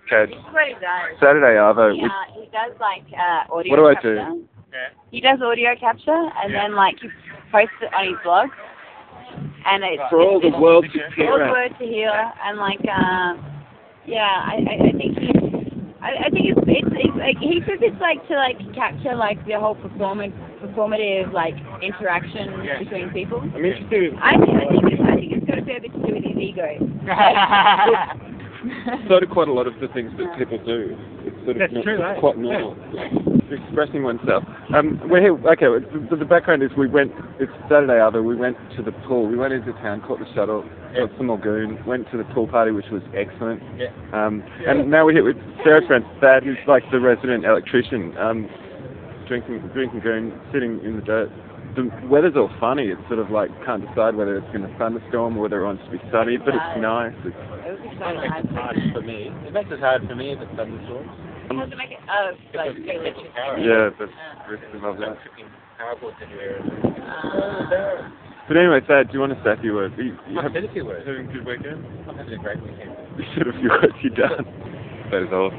Okay. This is what he does. Saturday Arvo. He does like audio What do I capture. do? Yeah. He does audio capture and then like he posts it on his blog. And it's For all the world to all hear. the word to hear and like I think it's like he says it's like to like capture like the whole performative like interaction between people. I'm interested. I think it's got a fair bit to do with his ego. Sort of quite a lot of the things that people do. It's sort of That's true, right? quite normal. Expressing oneself. We're here. Okay. The background is it's Saturday Arvo. We went to the pool. We went into town, caught the shuttle, got some more goon, went to the pool party, which was excellent. Yeah. And now we're here with Sarah's friend Thad, who's like the resident electrician. Drinking goon, sitting in the dirt. The weather's all funny. It's sort of like can't decide whether it's going to thunderstorm or whether it wants to be sunny, but it's nice. It was exciting. It makes it hard for me. It makes it hard for me if it's thunderstorms. How does it make it? Like electric power. Yeah, that's really lovely. I'm tripping power cords everywhere. But anyway, Thad, do you want to say a few words? You I've said a few words. having a good weekend? I'm having a great weekend. You said a few words. You're done. That is all.